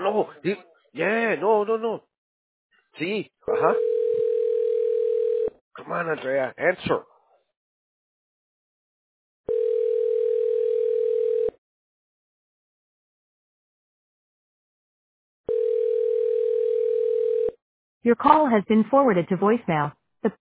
no. Yeah, no, no, no. See, uh-huh. Come on, Andrea, answer. Your call has been forwarded to voicemail.